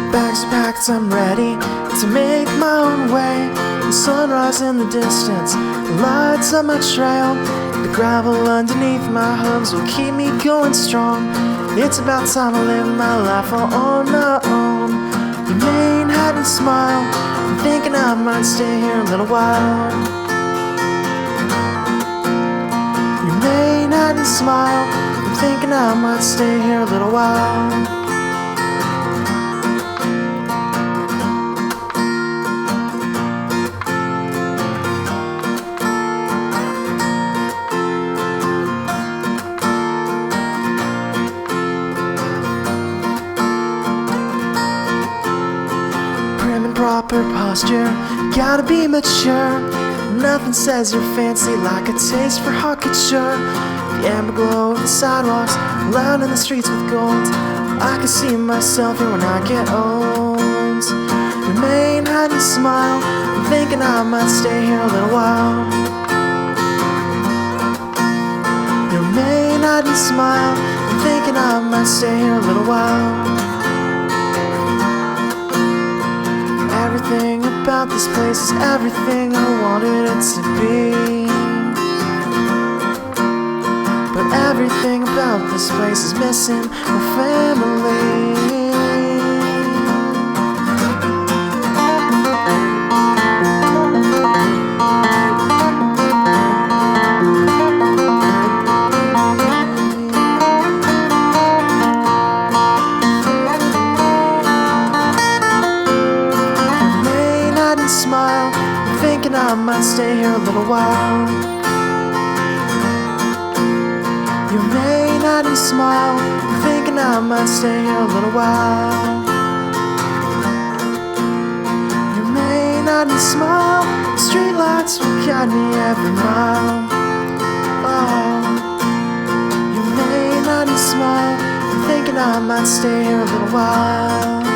Bags are packed, I'm ready to make my own way. The sunrise in the distance lights up my trail. The gravel underneath my hooves will keep me going strong. It's about time I live my life all on my own. Your Manhattan smile, I'm thinking I might stay here a little while. Your Manhattan smile, I'm thinking I might stay here a little while. Proper posture, gotta be mature. Nothing says you're fancy like a taste for hot couture. The amber glow of the sidewalks, lining the streets with gold. I can see myself here when I get old. Your Manhattan smile, I'm thinking I might stay here a little while. Your Manhattan smile, I'm thinking I might stay here a little while. Everything about this place is everything I wanted it to be. But everything about this place is missing my family. Smile, I'm thinking I might stay here a little while. Your Manhattan smile, I'm thinking I might stay here a little while. Your Manhattan smile, streetlights will guide me every mile. Oh, your Manhattan smile, I'm thinking I might stay here a little while.